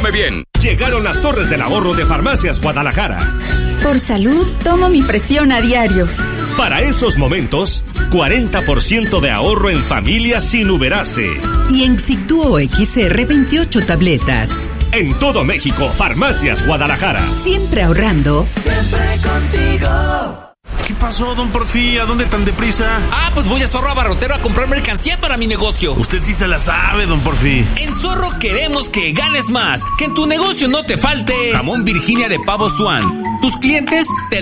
come bien. Llegaron las torres del ahorro de Farmacias Guadalajara. Por salud, tomo mi presión a diario. Para esos momentos, 40% de ahorro en familia sin Uberase. Y en Xicduo XR 28 tabletas. En todo México, Farmacias Guadalajara. Siempre ahorrando. Siempre contigo. ¿Qué pasó, don Porfi? ¿A dónde tan deprisa? Pues voy a Zorro Abarrotero a comprar mercancía para mi negocio. Usted sí se la sabe, don Porfi. En Zorro queremos que ganes más, que en tu negocio no te falte jamón Virginia de pavo Swan. Tus clientes te